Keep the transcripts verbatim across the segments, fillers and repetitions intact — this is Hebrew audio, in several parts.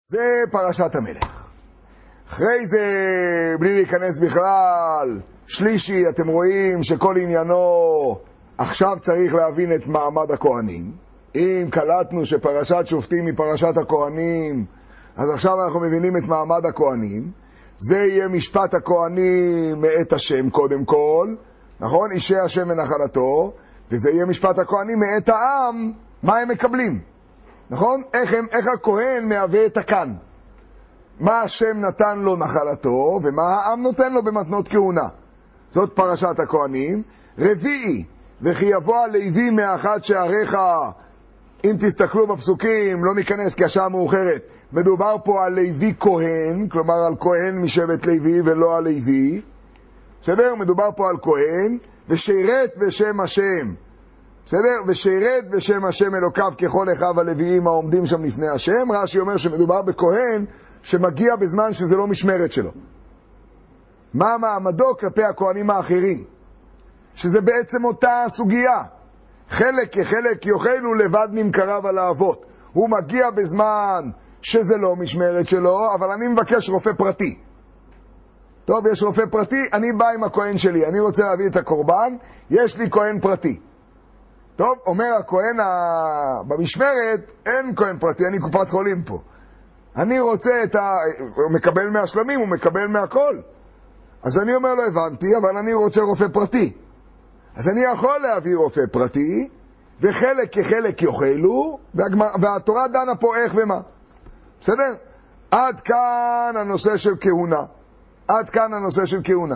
זה פרשת המלך. אחרי זה, בלי להיכנס בכלל, שלישי, אתם רואים שכל עניינו, עכשיו צריך להבין את מעמד הכהנים. אם קלטנו שפרשת שופטים היא פרשת הכהנים, אז עכשיו אנחנו מבינים את מעמד הכהנים. זה יהיה משפט הכהנים מאת השם קודם כל, נכון? אישי השם ונחלתו, וזה יהיה משפט הכהנים מאת העם, מה הם מקבלים, נכון? איך, הם, איך הכהן מהווה את הכאן, מה השם נתן לו נחלתו ומה העם נותן לו במתנות כהונה. זאת פרשת הכהנים. רביעי, וכי יבוא הלוי מאחד שעריך. אם תסתכלו בפסוקים, לא ניכנס כי השעה מאוחרת, מדובר פה על לוי כהן, כלומר על כהן משבט לוי ולא על לוי, בסדר? מדובר פה על כהן, ושירת בשם השם, בסדר? ושירת בשם השם אלוקיו ככל אחיו הלוויים העומדים שם לפני השם. רש"י אומר שמדובר בכהן שמגיע בזמן שזה לא משמרת שלו. מה מעמדו כלפי הכהנים האחרים? שזה בעצם אותה סוגיה. חלק כחלק יאכלו לבד נמכריו על האבות. הוא מגיע בזמן שזה לא משמרת שלו, אבל אני מבקש רופא פרטי. טוב, יש רופא פרטי, אני בא עם הכהן שלי, אני רוצה להביא את הקורבן, יש לי כהן פרטי. טוב, אומר הכהן ה... במשמרת, אין כהן פרטי, אני קופת חולים פה. אני רוצה את ה... הוא מקבל מהשלמים, הוא מקבל מהכל. אז אני אומר לו, הבנתי, אבל אני רוצה רופא פרטי. אז אני יכול להביא רופא פרטי, וחלק כחלק יאכלו, והתורה דנה פה איך ומה. בסדר? עד כאן הנושא של כהונה. עד כאן הנושא של כהונה.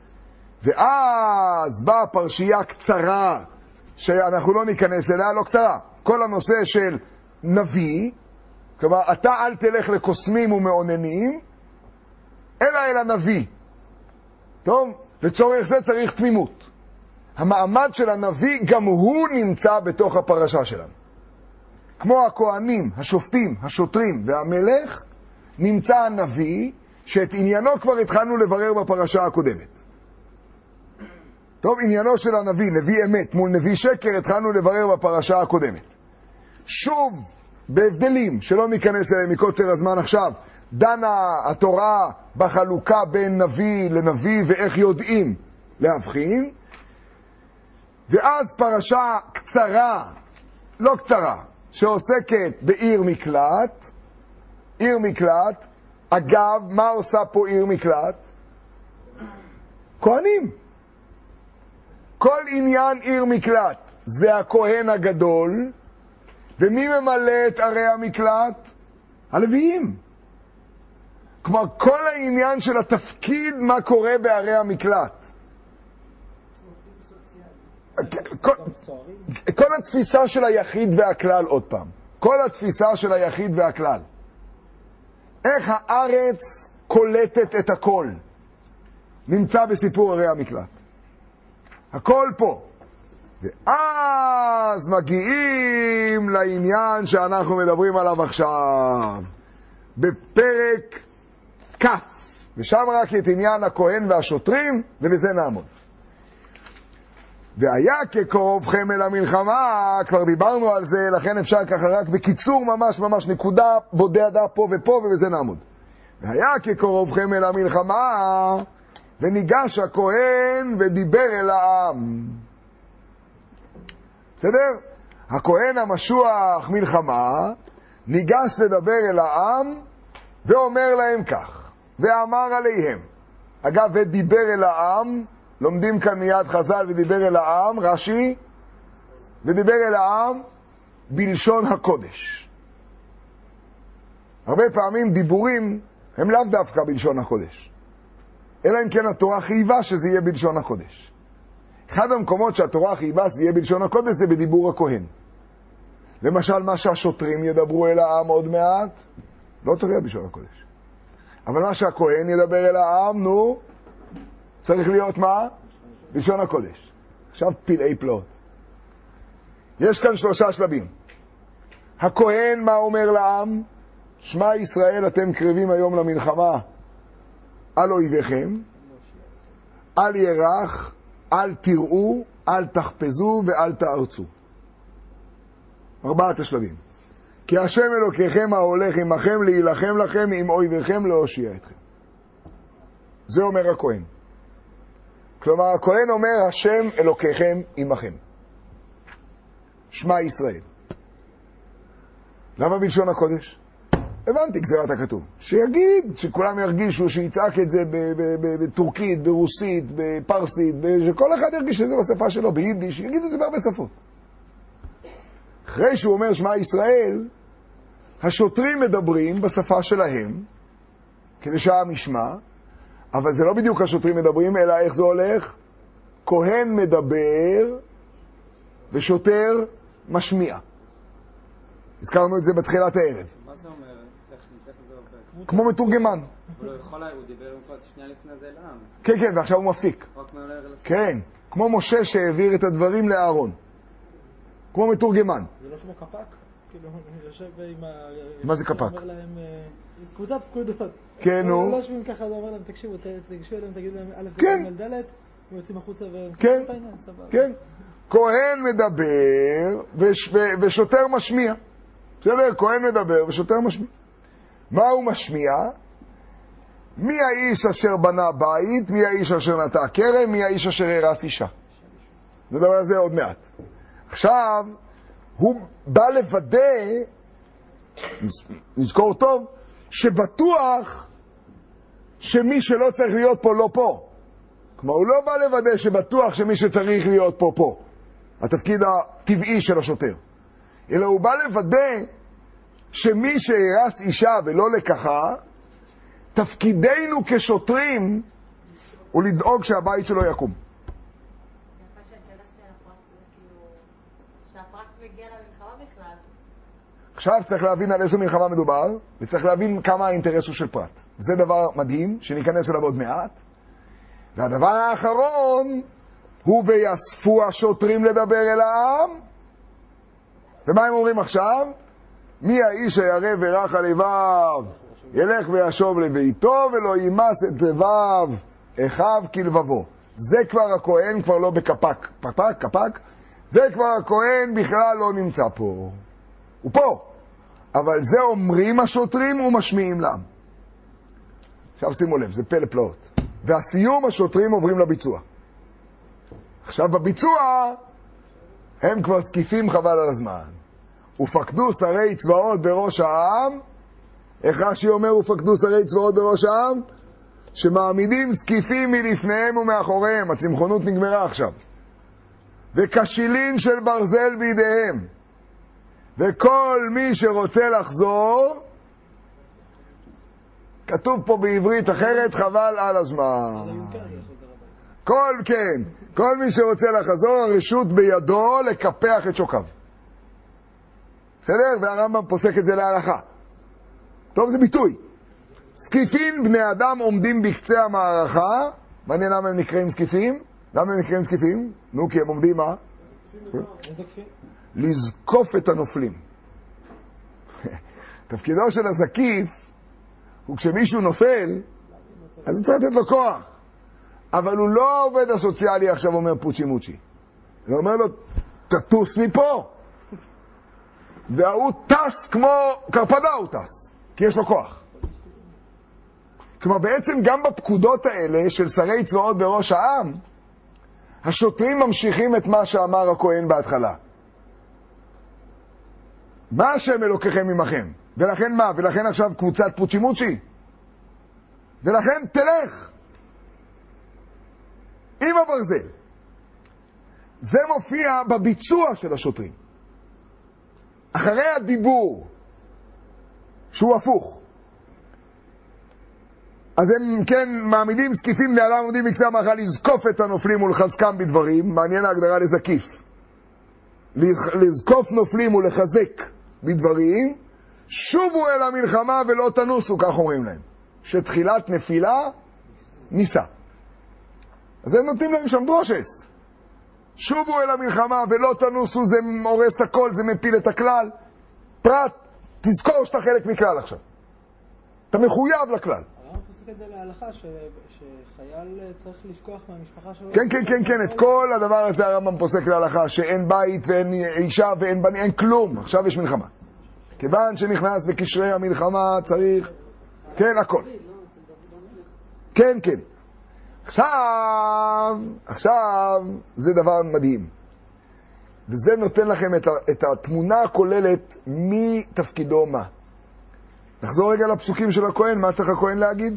ואז באה פרשייה קצרה, שאנחנו לא ניכנס אליה, לא קצרה. כל הנושא של נביא, כלומר, אתה אל תלך לקוסמים ומעוננים, אלא אל הנביא. טוב? לצורך זה צריך תמימות. המעמד של הנביא גם הוא נמצא בתוך הפרשה שלנו. כמו הכהנים, השופטים, השוטרים והמלך, נמצא הנביא, שאת עניינו כבר התחלנו לברר בפרשה הקודמת. טוב, עניינו של הנביא, נביא אמת מול נביא שקר, התחלנו לברר בפרשה הקודמת. שוב, בהבדלים, שלא ניכנס אליהם מקוצר הזמן עכשיו, דנה התורה בחלוקה בין נביא לנביא ואיך יודעים להבחין. ואז פרשה קצרה, לא קצרה, שעוסקת בעיר מקלט. עיר מקלט, אגב, מה עושה פה עיר מקלט? כהנים. כל עניין עיר מקלט זה הכהן הגדול, ומי ממלא את ערי המקלט? הלוויים. כלומר, כל העניין של התפקיד מה קורה בערי המקלט. כל, כל התפיסה של היחיד והכלל, עוד פעם, כל התפיסה של היחיד והכלל, איך הארץ קולטת את הכל, נמצא בסיפור ערי המקלט. הכל פה. ואז מגיעים לעניין שאנחנו מדברים עליו עכשיו, בפרק כ', ושם רק את עניין הכהן והשוטרים, ובזה נעמוד. והיה כקרובכם אל המלחמה, כבר דיברנו על זה, לכן אפשר ככה רק בקיצור ממש ממש נקודה בודדה פה ופה, ובזה נעמוד. והיה כקרובכם אל המלחמה, וניגש הכהן ודיבר אל העם. בסדר? הכהן המשוח מלחמה, ניגש לדבר אל העם, ואומר להם כך, ואמר עליהם. אגב, ודיבר אל העם, לומדים כאן מיד חז"ל ודיבר אל העם, רש"י, ודיבר אל העם בלשון הקודש. הרבה פעמים דיבורים הם לאו דווקא בלשון הקודש, אלא אם כן התורה חייבה שזה יהיה בלשון הקודש. אחד המקומות שהתורה חייבה שזה יהיה בלשון הקודש זה בדיבור הכהן. למשל, מה שהשוטרים ידברו אל העם עוד מעט, לא צריך להיות בלשון הקודש. אבל מה שהכהן ידבר אל העם, נו, צריך להיות מה? בלשון הקודש. עכשיו פלאי פלאות. יש כאן שלושה שלבים. הכהן מה אומר לעם? שמע ישראל, אתם קרבים היום למלחמה על אויביכם, אל ירח, אל תראו, אל תחפזו ואל תארצו. ארבעת השלבים. כי השם אלוקיכם ההולך עמכם להילחם לכם עם אויביכם להושיע אתכם. זה אומר הכהן. כלומר, הכהן אומר, השם אלוקיכם עמכם. שמע ישראל. למה בלשון הקודש? הבנתי, גזירת הכתוב. שיגיד, שכולם ירגישו, שיצעק את זה בטורקית, ברוסית, בפרסית, שכל אחד ירגיש את זה בשפה שלו, ביידיש, שיגיד את זה בהרבה שפות. אחרי שהוא אומר שמע ישראל, השוטרים מדברים בשפה שלהם, כדי שהעם ישמע, אבל זה לא בדיוק השוטרים מדברים, אלא איך זה הולך? כהן מדבר ושוטר משמיע. הזכרנו את זה בתחילת הערב. מה זה אומר? טכנית, איך זה עובד? כמו מתורגמן. הוא לא יכול, הוא דיבר עם כל שנייה לפני זה לעם. כן, כן, ועכשיו הוא מפסיק. רק מעולה רלפי. כן, כמו משה שהעביר את הדברים לאהרון. כמו מתורגמן. זה לא כמו קפק? כאילו, אני יושב עם ה... מה זה קפק? הוא אומר להם, קבוצת פקודות. כן, נו. הוא לא יושבים ככה, הוא אומר להם, תקשיבו, תגשו אליהם, תגידו להם, א' כן. ג' ד', הם יוצאים החוצה ו... כן, כן. כהן מדבר וש... ושוטר משמיע. בסדר, כהן מדבר ושוטר משמיע. מה הוא משמיע? מי האיש אשר בנה בית, מי האיש אשר נטע כרם, מי האיש אשר הרס אישה. נדבר על זה עוד מעט. עכשיו, הוא בא לוודא, נזכור טוב, שבטוח שמי שלא צריך להיות פה לא פה. כלומר, הוא לא בא לוודא שבטוח שמי שצריך להיות פה פה. התפקיד הטבעי של השוטר. אלא הוא בא לוודא שמי שהרס אישה ולא לקחה, תפקידנו כשוטרים הוא לדאוג שהבית שלו יקום. עכשיו צריך להבין על איזו מלחמה מדובר, וצריך להבין כמה האינטרס הוא של פרט. זה דבר מדהים, שניכנס אליו עוד מעט. והדבר האחרון הוא ויאספו השוטרים לדבר אל העם. ומה הם אומרים עכשיו? מי האיש הירא ורך הלבב, ילך וישוב לביתו ולא יימס את לבב אחיו כלבבו. זה כבר הכהן, כבר לא בקפק. פקפק, קפק. זה כבר הכהן בכלל לא נמצא פה. הוא פה. אבל זה אומרים השוטרים ומשמיעים לעם. עכשיו שימו לב, זה פלא פלאות. והסיום השוטרים עוברים לביצוע. עכשיו בביצוע הם כבר זקיפים חבל על הזמן. ופקדו שרי צבאות בראש העם. איך רש"י אומר ופקדו שרי צבאות בראש העם? שמעמידים זקיפים מלפניהם ומאחוריהם. הצמחונות נגמרה עכשיו. וכשילין של ברזל בידיהם. וכל מי שרוצה לחזור, כתוב פה בעברית אחרת, חבל על הזמן. כל, כן, כל מי שרוצה לחזור, הרשות בידו לקפח את שוקיו. בסדר? והרמב"ם פוסק את זה להלכה. טוב, זה ביטוי. זקיפים, בני אדם עומדים בקצה המערכה. מעניין למה הם נקראים זקיפים? למה הם נקראים זקיפים? נו, כי הם עומדים מה? לזקוף את הנופלים. תפקידו של הזקיף הוא כשמישהו נופל, אז הוא צריך לתת לו כוח. אבל הוא לא עובד הסוציאלי עכשיו אומר פוצ'י מוצ'י. הוא אומר לו, תטוס מפה. והוא טס כמו קרפדה הוא טס, כי יש לו כוח. כלומר, בעצם גם בפקודות האלה של שרי צבאות בראש העם, השוטרים ממשיכים את מה שאמר הכהן בהתחלה. מה השם אלוקיכם עמכם? ולכן מה? ולכן עכשיו קבוצת פוצ'י מוצ'י? ולכן תלך עם הברזל. זה מופיע בביצוע של השוטרים. אחרי הדיבור, שהוא הפוך. אז הם כן מעמידים זקיפים לעלה עומדים בקצה המערכה לזקוף את הנופלים ולחזקם בדברים. מעניין ההגדרה לזקיף. לזקוף נופלים ולחזק בדברים. שובו אל המלחמה ולא תנוסו, כך אומרים להם. שתחילת נפילה ניסה. אז הם נותנים להם שם דרושס. שובו אל המלחמה ולא תנוסו, זה הורס הכל, זה מפיל את הכלל. פרט, תזכור שאתה חלק מכלל עכשיו. אתה מחויב לכלל. הרב פוסק את זה להלכה שחייל צריך לשכוח מהמשפחה שלו. כן, כן, כן, כן, את כל הדבר הזה הרמב"ם פוסק להלכה, שאין בית ואין אישה ואין בני, אין כלום. עכשיו יש מלחמה. כיוון שנכנס בקשרי המלחמה צריך, כן, הכל. כן, כן. עכשיו, עכשיו, זה דבר מדהים. וזה נותן לכם את, ה, את התמונה הכוללת מתפקידו מה. נחזור רגע לפסוקים של הכהן, מה צריך הכהן להגיד?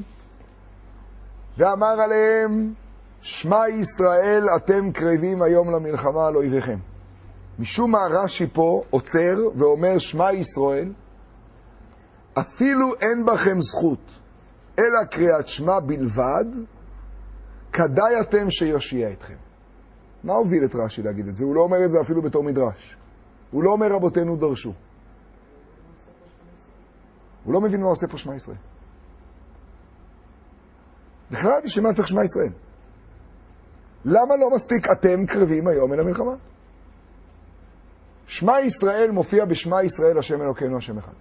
ואמר עליהם, שמע ישראל אתם קרבים היום למלחמה על אויביכם. משום מה רש"י פה עוצר ואומר שמע ישראל, אפילו אין בכם זכות, אלא קריאת שמע בלבד, כדאי אתם שיושיע אתכם. מה הוביל את רש"י להגיד את זה? הוא לא אומר את זה אפילו בתור מדרש. הוא לא אומר רבותינו דרשו. הוא לא מבין מה עושה פה שמע ישראל. בכלל בשביל מה צריך שמע ישראל? למה לא מספיק אתם קרבים היום אל המלחמה? שמע ישראל מופיע בשמע ישראל השם אלוקינו השם אחד.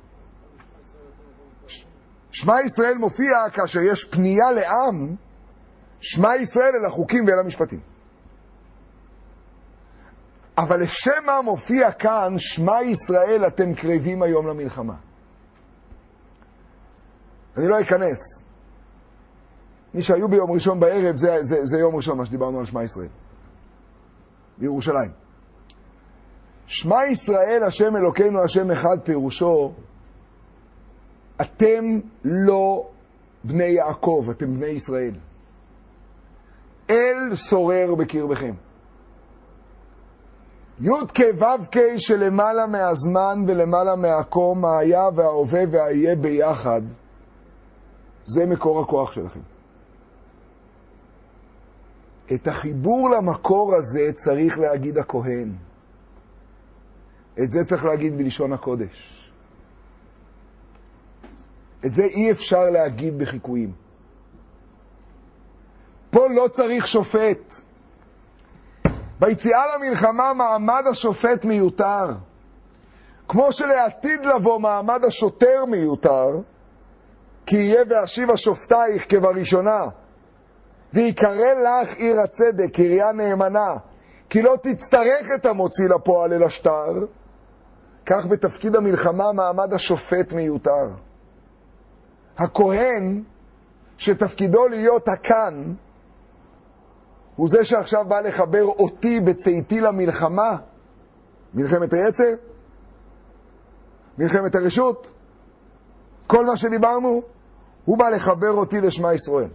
שמע ישראל מופיע כאשר יש פנייה לעם, שמע ישראל אל החוקים ואל המשפטים. אבל לשם מה מופיע כאן, שמע ישראל אתם קרבים היום למלחמה? אני לא אכנס. מי שהיו ביום ראשון בערב, זה, זה, זה יום ראשון מה שדיברנו על שמע ישראל. בירושלים. שמע ישראל השם אלוקינו השם אחד פירושו, אתם לא בני יעקב, אתם בני ישראל. אל שורר בקרבכם. י' כ' ו' כ' שלמעלה מהזמן ולמעלה מהקום, היה וההווה וההיה ביחד, זה מקור הכוח שלכם. את החיבור למקור הזה צריך להגיד הכהן. את זה צריך להגיד בלשון הקודש. את זה אי אפשר להגיד בחיקויים. פה לא צריך שופט. ביציאה למלחמה מעמד השופט מיותר. כמו שלעתיד לבוא מעמד השוטר מיותר, כי יהיה ואשיב השופטייך כבראשונה, ויקרא לך עיר הצדק, קריה נאמנה, כי לא תצטרך את המוציא לפועל אל השטר, כך בתפקיד המלחמה מעמד השופט מיותר. הכהן, שתפקידו להיות הכאן, הוא זה שעכשיו בא לחבר אותי בצאתי למלחמה. מלחמת היצר, מלחמת הרשות, כל מה שדיברנו, הוא בא לחבר אותי לשמע ישראל.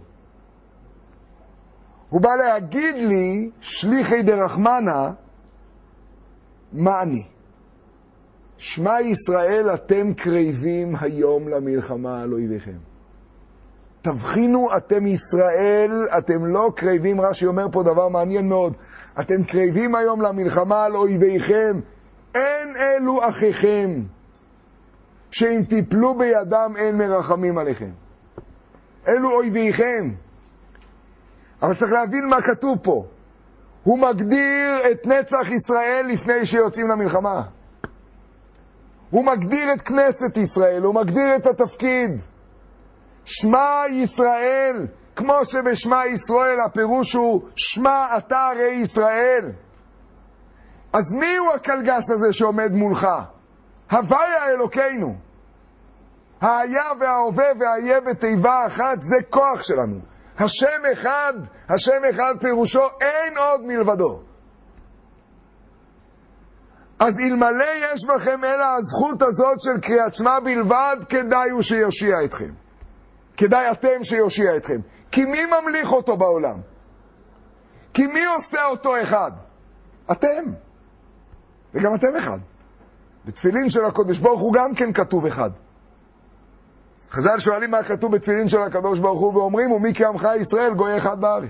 הוא בא להגיד לי, שליחי דרחמנה, מה אני? שמע ישראל אתם קרבים היום למלחמה על אויביכם. תבחינו אתם ישראל, אתם לא קרבים, רש"י אומר פה דבר מעניין מאוד, אתם קרבים היום למלחמה על אויביכם, אין אלו אחיכם, שאם תיפלו בידם אין מרחמים עליכם. אלו אויביכם. אבל צריך להבין מה כתוב פה. הוא מגדיר את נצח ישראל לפני שיוצאים למלחמה. הוא מגדיר את כנסת ישראל, הוא מגדיר את התפקיד. שמע ישראל, כמו שבשמע ישראל הפירוש הוא שמע אתה הרי ישראל. אז מי הוא הקלגס הזה שעומד מולך? הוויה אלוקינו. היה וההווה וההיה בתיבה אחת, זה כוח שלנו. השם אחד, השם אחד פירושו אין עוד מלבדו. אז אלמלא יש בכם אלא הזכות הזאת של קריאת שמע בלבד, כדאי הוא שיושיע אתכם. כדאי אתם שיושיע אתכם. כי מי ממליך אותו בעולם? כי מי עושה אותו אחד? אתם. וגם אתם אחד. בתפילין של הקדוש ברוך הוא גם כן כתוב אחד. חז"ל שואלים מה כתוב בתפילין של הקדוש ברוך הוא ואומרים, ומי כעמך ישראל גוי אחד בארץ.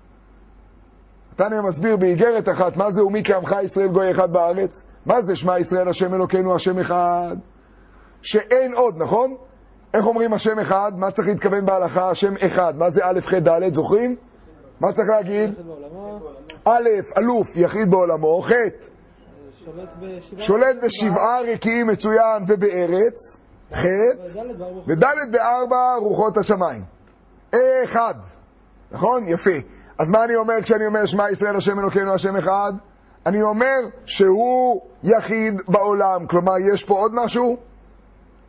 תניא מסביר באיגרת אחת מה זה ומי כעמך ישראל גוי אחד בארץ. מה זה שמע ישראל השם אלוקינו השם אחד? שאין עוד, נכון? איך אומרים השם אחד? מה צריך להתכוון בהלכה? השם אחד. מה זה א' ח' ד', זוכרים? מה צריך להגיד? א', אלוף, יחיד בעולמו, ח' שולט בשבעה רקיעים מצוין ובארץ, ח' וד' בארבע רוחות השמיים. אחד. נכון? יפה. אז מה אני אומר כשאני אומר שמע ישראל השם אלוקינו השם אחד? אני אומר שהוא יחיד בעולם. כלומר, יש פה עוד משהו?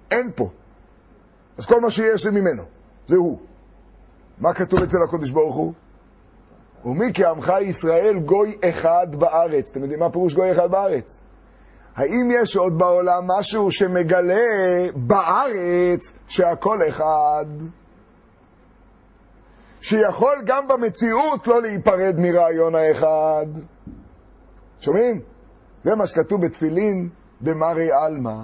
אין פה. אז כל מה שיש זה ממנו, זה הוא. מה כתוב אצל הקדוש ברוך הוא? ומי כי עמך ישראל גוי אחד בארץ. אתם יודעים מה פירוש גוי אחד בארץ? האם יש עוד בעולם משהו שמגלה בארץ שהכל אחד? שיכול גם במציאות לא להיפרד מרעיון האחד. שומעים? זה מה שכתוב בתפילין דמרי אלמה.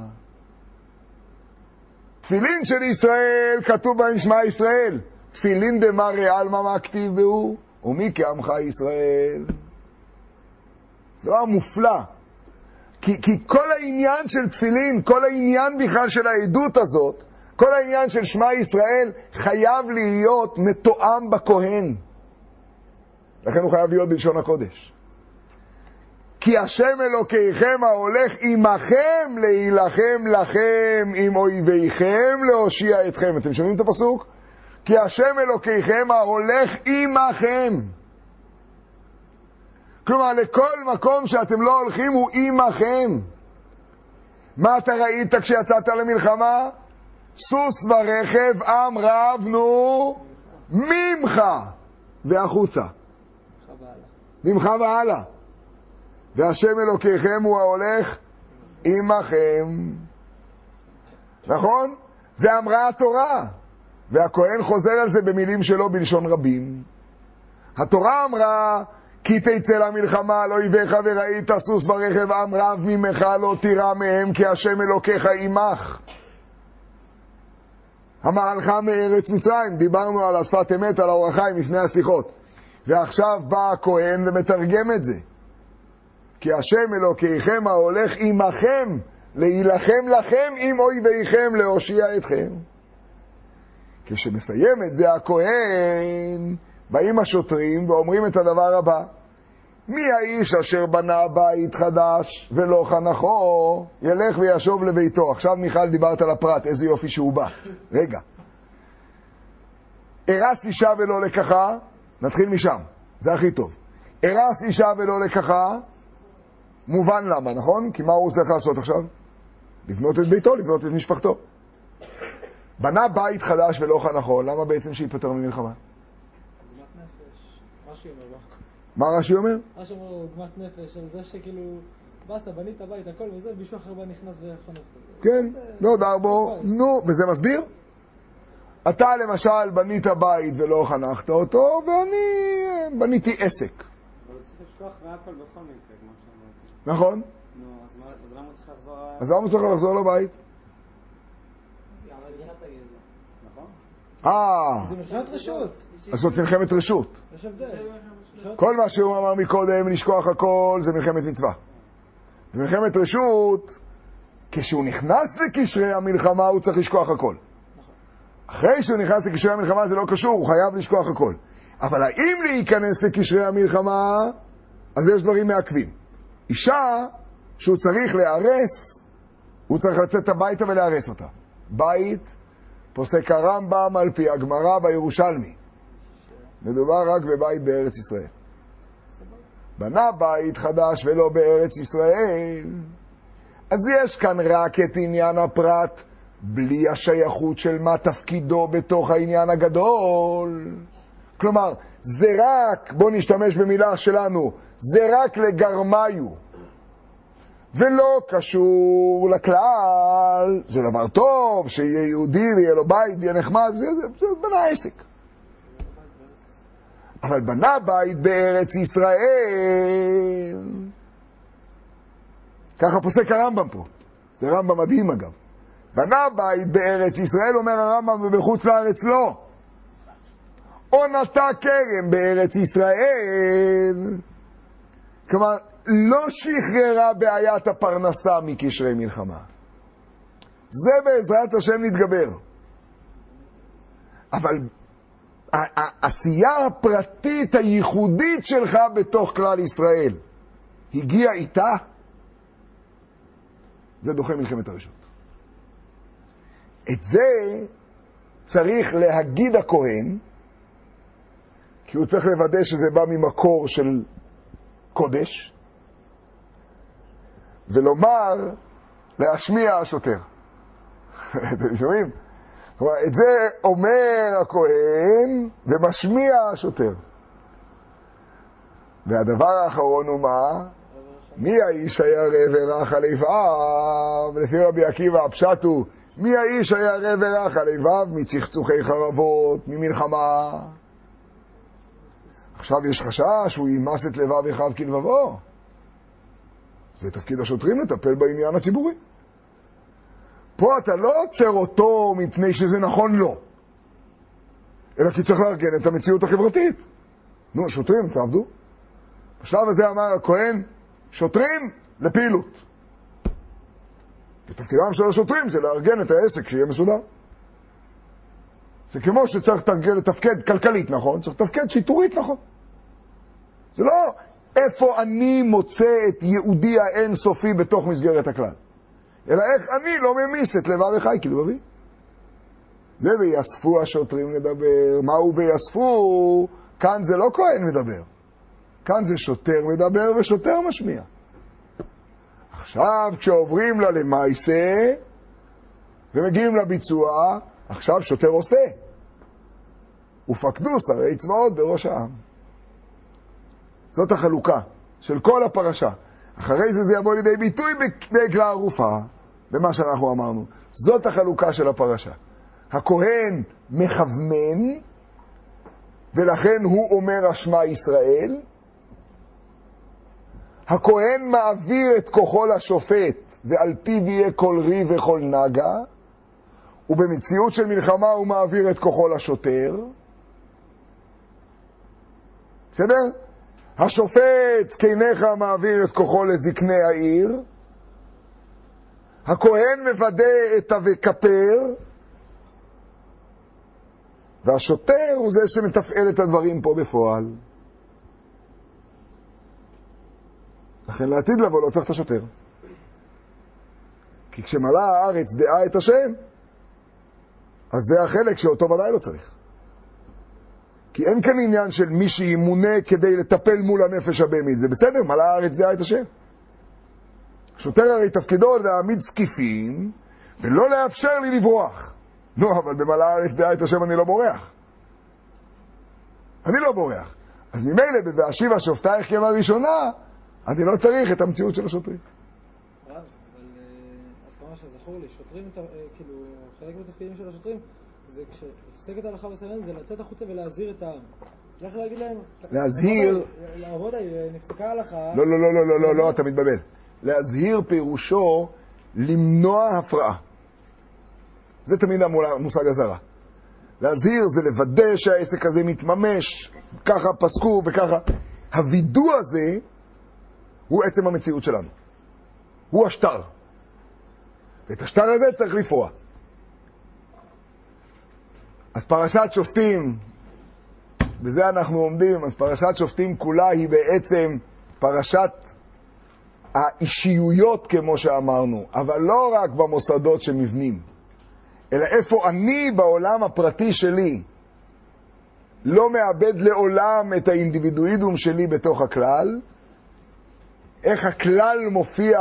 תפילין של ישראל כתוב בהם שמע ישראל. תפילין דמרי אלמה מה כתיב בהו? ומי כעמך ישראל. זה דבר מופלא. כי, כי כל העניין של תפילין, כל העניין בכלל של העדות הזאת, כל העניין של שמע ישראל חייב להיות מתואם בכהן. לכן הוא חייב להיות בלשון הקודש. כי השם אלוקיכם ההולך עמכם להילחם לכם עם אויביכם להושיע אתכם. אתם שומעים את הפסוק? כי השם אלוקיכם ההולך עמכם. כלומר, לכל מקום שאתם לא הולכים הוא עמכם. מה אתה ראית כשיצאת למלחמה? סוס ורכב, עם רב, נו, ממך והחוצה. ממך והלאה. והשם אלוקיכם הוא ההולך עמכם. נכון? זה אמרה התורה. והכהן חוזר על זה במילים שלו בלשון רבים. התורה אמרה, כי תצא למלחמה לא אויביך וראית סוס ורכב עם רב ממך לא תירא מהם כי השם אלוקיך עמך. המהלך מארץ מצרים, דיברנו על השפת אמת, על האור החיים לפני הסליחות. ועכשיו בא הכהן ומתרגם את זה. כי השם אלוקיכם ההולך עמכם להילחם לכם עם אויביכם להושיע אתכם. כשמסיים את זה הכהן, באים השוטרים ואומרים את הדבר הבא. מי האיש אשר בנה בית חדש ולא חנכו, ילך וישוב לביתו. עכשיו מיכל דיברת על הפרט, איזה יופי שהוא בא. רגע. הרס אישה ולא לקחה, נתחיל משם, זה הכי טוב. הרס אישה ולא לקחה, מובן למה, נכון? כי מה הוא צריך לעשות עכשיו? לבנות את ביתו, לבנות את משפחתו. בנה בית חדש ולא חנכו, למה בעצם שיפטר ממלחמה? עוגמת נפש, רש"י אומר לא. מה רש"י אומר? רש"י אומר עוגמת נפש, על זה שכאילו באת, בנית בית, הכל וזה, מישהו אחר בא נכנס וחנוך. כן, לא דרבו, נו, וזה מסביר? אתה למשל בנית בית ולא חנכת אותו, ואני בניתי עסק. אבל צריך לשכוח והכל בכל מקרה, כמו שאמרתי. נכון? נו, אז למה הוא צריך לחזור... אז למה הוא צריך לחזור לבית? נכון? אה, זה מלחמת רשות. אז זאת מלחמת רשות. יש הבדל. כל מה שהוא אמר מקודם, לשכוח הכל, זה מלחמת מצווה. במלחמת רשות, כשהוא נכנס לקשרי המלחמה, הוא צריך לשכוח הכל. אחרי שהוא נכנס לקשרי המלחמה זה לא קשור, הוא חייב לשכוח הכל. אבל האם להיכנס לקשרי המלחמה, אז יש דברים מעכבים. אישה שהוא צריך להרס, הוא צריך לצאת הביתה ולהרס אותה. בית, פוסק הרמב"ם על פי הגמרא בירושלמי. מדובר רק בבית בארץ ישראל. בנה בית חדש ולא בארץ ישראל. אז יש כאן רק את עניין הפרט, בלי השייכות של מה תפקידו בתוך העניין הגדול. כלומר, זה רק, בוא נשתמש במילה שלנו, זה רק לגרמיו. ולא קשור לכלל, זה דבר טוב, שיהיה יהודי ויהיה לו בית ויהיה נחמד, זה, זה, זה בנה עסק. אבל בנה בית בארץ ישראל. ככה פוסק הרמב"ם פה. זה רמב"ם מדהים אגב. בנה בית בארץ ישראל, אומר הרמב"ם, ובחוץ לארץ לא. או נטע כרם בארץ ישראל. כלומר, לא שחררה בעיית הפרנסה מקשרי מלחמה. זה בעזרת השם נתגבר. אבל העשייה הפרטית הייחודית שלך בתוך כלל ישראל הגיעה איתה, זה דוחה מלחמת הרשות. את זה צריך להגיד הכהן, כי הוא צריך לוודא שזה בא ממקור של קודש, ולומר, להשמיע השוטר. אתם שומעים? כלומר, את זה אומר הכהן ומשמיע השוטר. והדבר האחרון הוא מה? מי האיש הירא ורך על איביו? לפי רבי עקיבא הפשט הוא, מי האיש הירא ורך על איביו? מצחצוחי חרבות, ממלחמה. עכשיו יש חשש שהוא יימס את לבב אחיו כלבבו. זה תפקיד השוטרים לטפל בעניין הציבורי. פה אתה לא עוצר אותו מפני שזה נכון לו, אלא כי צריך לארגן את המציאות החברתית. נו, שוטרים, תעבדו. בשלב הזה אמר הכהן, שוטרים לפעילות. ותפקידם של השוטרים זה לארגן את העסק שיהיה מסודר. זה כמו שצריך לתפקד כלכלית נכון, צריך לתפקד שיטורית נכון. זה לא איפה אני מוצא את יהודי האינסופי בתוך מסגרת הכלל, אלא איך אני לא ממיס את לבב וחי כלבבי. זה ויאספו השוטרים לדבר. מהו ויאספו? כאן זה לא כהן מדבר, כאן זה שוטר מדבר ושוטר משמיע. עכשיו כשעוברים לה למעשה ומגיעים לביצוע, עכשיו שוטר עושה. ופקדו שרי צבאות בראש העם. זאת החלוקה של כל הפרשה. אחרי זה זה יבוא לידי ביטוי בעגלה ערופה, במה שאנחנו אמרנו. זאת החלוקה של הפרשה. הכהן מכוון, ולכן הוא אומר השמע ישראל. הכהן מעביר את כוחו לשופט, ועל פיו יהיה כל ריב וכל נגע, ובמציאות של מלחמה הוא מעביר את כוחו לשוטר. בסדר? השופט כנך מעביר את כוחו לזקני העיר. הכהן מוודא את הווקפר, והשוטר הוא זה שמתפעל את הדברים פה בפועל. לכן לעתיד לבוא לא צריך את השוטר, כי כשמלאה הארץ דעה את השם, אז זה החלק שאותו ודאי לא צריך. כי אין כאן עניין של מי שימונה כדי לטפל מול הנפש הבהמית. זה בסדר, מלאה הארץ דעה את השם. שוטר הרי תפקידו להעמיד זקיפים ולא לאפשר לי לברוח. לא, אבל במלאה הארץ דעה את השם אני לא בורח. אני לא בורח. אז ממילא ב"ואשיבה שופטייך כבראשונה", ראשונה, אני לא צריך את המציאות של השוטרים. אבל אז כמה שזכור לי, שוטרים, כאילו, חלק מהתפקידים של השוטרים, זה כשפסקת ההלכה בסנהדרין, זה לצאת החוצה ולהזהיר את העם. צריך להגיד להם... להזהיר... לעבוד, נפסקה ההלכה... לא, לא, לא, לא, לא, לא, לא, אתה מתבלבל. להזהיר פירושו למנוע הפרעה. זה תמיד המושג הזרה. להזהיר זה לוודא שהעסק הזה מתממש, ככה פסקו וככה. הווידוא הזה הוא עצם המציאות שלנו. הוא השטר. ואת השטר הזה צריך לפרוע. אז פרשת שופטים, בזה אנחנו עומדים, אז פרשת שופטים כולה היא בעצם פרשת האישיויות כמו שאמרנו, אבל לא רק במוסדות שמבנים, אלא איפה אני בעולם הפרטי שלי לא מאבד לעולם את האינדיבידואידום שלי בתוך הכלל, איך הכלל מופיע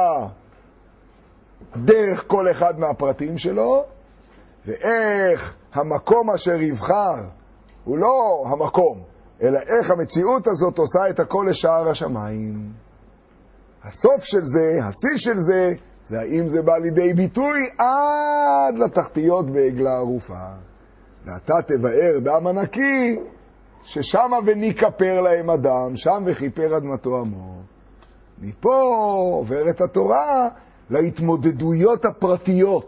דרך כל אחד מהפרטים שלו, ואיך המקום אשר יבחר הוא לא המקום, אלא איך המציאות הזאת עושה את הכל לשער השמיים. הסוף של זה, השיא של זה, זה האם זה בא לידי ביטוי עד לתחתיות בעגלה ערופה. ואתה תבאר דם ענקי, ששמה וניקפר להם אדם, שם וכיפר אדמתו עמו. מפה עוברת התורה להתמודדויות הפרטיות.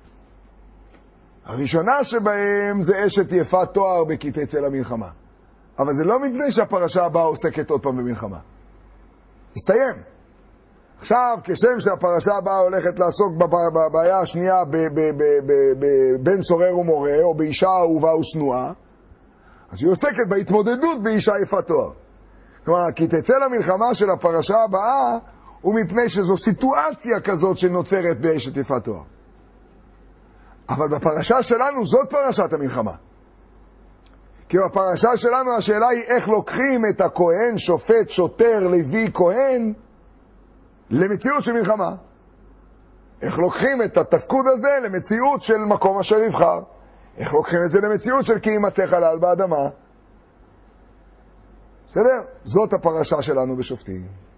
הראשונה שבהם זה אשת יפת תואר בכיתה צל המלחמה. אבל זה לא מפני שהפרשה הבאה עוסקת עוד פעם במלחמה. הסתיים. עכשיו, כשם שהפרשה הבאה הולכת לעסוק בבעיה השנייה בין סורר ומורה, או באישה אהובה ושנואה, אז היא עוסקת בהתמודדות באישה יפת תואר. כלומר, כי תצא למלחמה של הפרשה הבאה, הוא מפני שזו סיטואציה כזאת שנוצרת באשת יפת תואר. אבל בפרשה שלנו זאת פרשת המלחמה. כי בפרשה שלנו השאלה היא איך לוקחים את הכהן, שופט, שוטר, לוי, כהן, למציאות של מלחמה. איך לוקחים את התפקוד הזה למציאות של מקום אשר יבחר. איך לוקחים את זה למציאות של כי יימצא חלל באדמה. בסדר? זאת הפרשה שלנו בשופטים.